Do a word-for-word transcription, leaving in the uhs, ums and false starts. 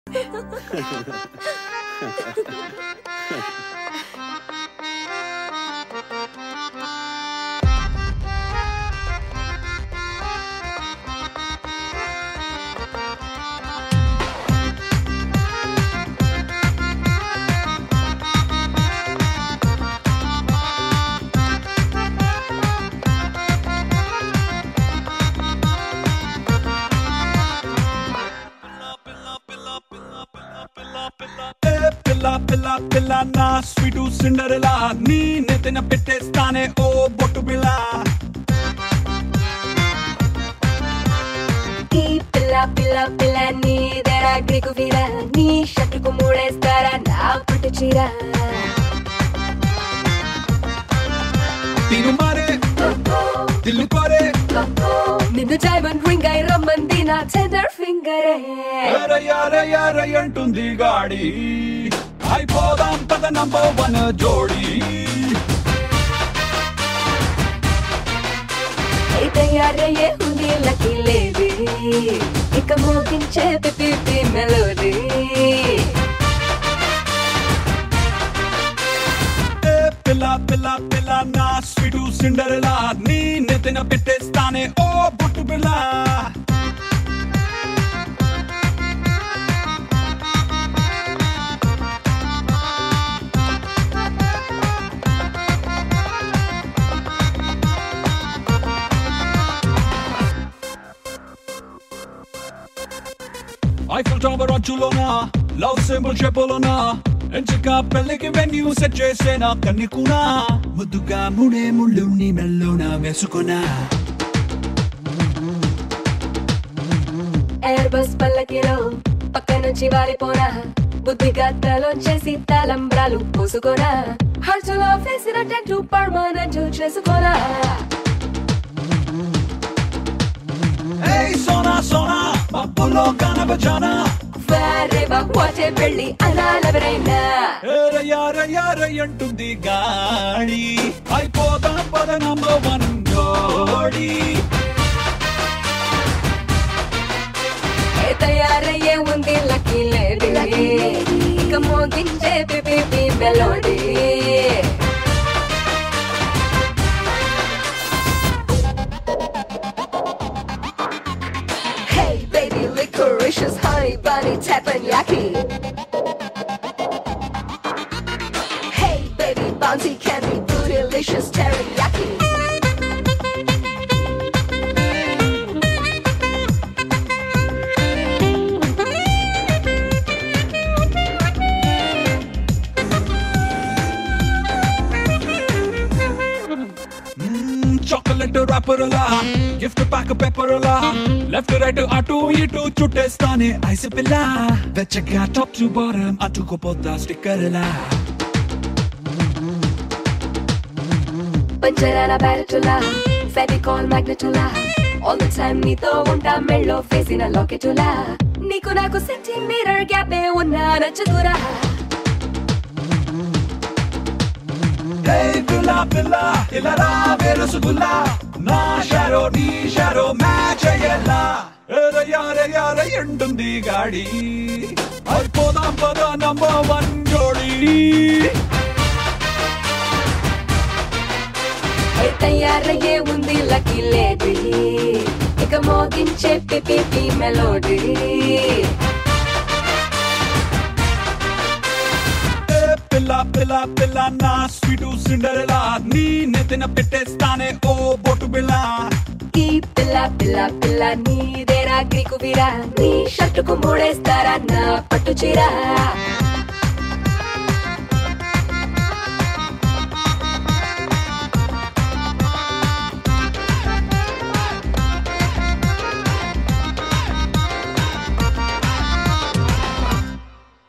పిల్ల పిల్ల పిల్ల నా స్వీటు సిండరెలా నీ నెత్తిన పెట్టేస్తానే ఓ బొట్టు పిల్ల. ఈ పిల్ల పిల్ల పిల్ల నీ దరా గ్రీకు వీర నీ షట్టుకు మూడేస్తారా నా పట్టు చీర. తిను మారే దిల్లు పారే నిన్ను డైమండ్ రింగ్ అయి రమ్మంది నా టెండర్ ఫింగరే. రయ్యారయ్యారై అంటుంది గాడి అయిపోదాం పద నంబర్ వన్ జోడి. తయారయ్యే ఉంది లకి లేది ఇక మోగించే పిపి మెలోడీ. పిల్ల పిల్ల పిల్ల నా స్వీటు సిండరెలా నీ నెత్తిన పెట్టేస్తానే ఓ బొట్టు పిల్ల. ఐఫిల్ టవర్ అంచులోనా లవ్ సింబల్ షేపులోనా ఎంచక పెళ్లికి వెన్యూ సెట్ చేసేనా కన్నికునా ముద్దుగా ముడే ముళ్ళు నీ మెల్లోనా వేసుకున్నా. ఎయిర్ బస్ పల్లకిలో పక్క నుంచి వారిపోనా బుద్ధిగా తలోంచేసి తలంబ్రాలు పోసుకోనా. హర్చులో వేసిన టెంటు పర్మనెంట్ చేసుకోనా. ఏయ్ సోనా సోనా మబ్బులో కనబజానా వారేవా వాచే పెళ్ళి అనాలెవరైనా. రయ్యారయ్యారై అంటుంది గాడి అయిపోదాం పద నంబర్ వన్ జోడి. తయారయ్యే ఉంది లక్కీ లేడీ ఇక మోగించే పిపి melody. Hey baby licoricious honey bunny teppanyaki. Hey baby bouncy candy bootylicious teriyaki. Chocolate రాపరలా గిఫ్ట్ ప్యాక్ పేపర్లా లెఫ్ట్ రైట్ అటు ఇటు చుట్టేస్తానే ఐస్ పిల్ల. వెచ్చగా టాప్ టు బాటమ్ అతుకుపోతా స్టిక్కర్లా. పంచరాల బ్యారెటులా ఫెవికాల్ మ్యాగ్నెటులా ఆల్ ద టైమ్ నీతో ఉంటా మెళ్ళో ఫేసిన లాకెటులా. నీకు నాకు సెంటీమీటర్ గ్యాపే ఉన్నా నచ్చుతురా. Hey పిల్ల పిల్ల ఇలా రా వేరసుగుల్లా నా షారో నీ షారో మ్యాచ్ అయ్యేలా. రయ్యారయ్యారై అంటుంది గాడి అయిపోదాం పద నంబర్ వన్ జోడి. తయారయ్యే ఉంది లక్కీ లేడీ ఇక మోగించే పిపి మెలోడీ. పిల్ల పిల్ల పిల్ల నా స్వీటు సిండరెలా నీ నెత్తిన పెట్టేస్తానే ఓ బొట్టు పిల్ల. ఈ పిల్ల పిల్ల పిల్ల నీదేరా గ్రీకు వీర నీ షట్టుకు మూడేస్తారా నా పట్టు చీర.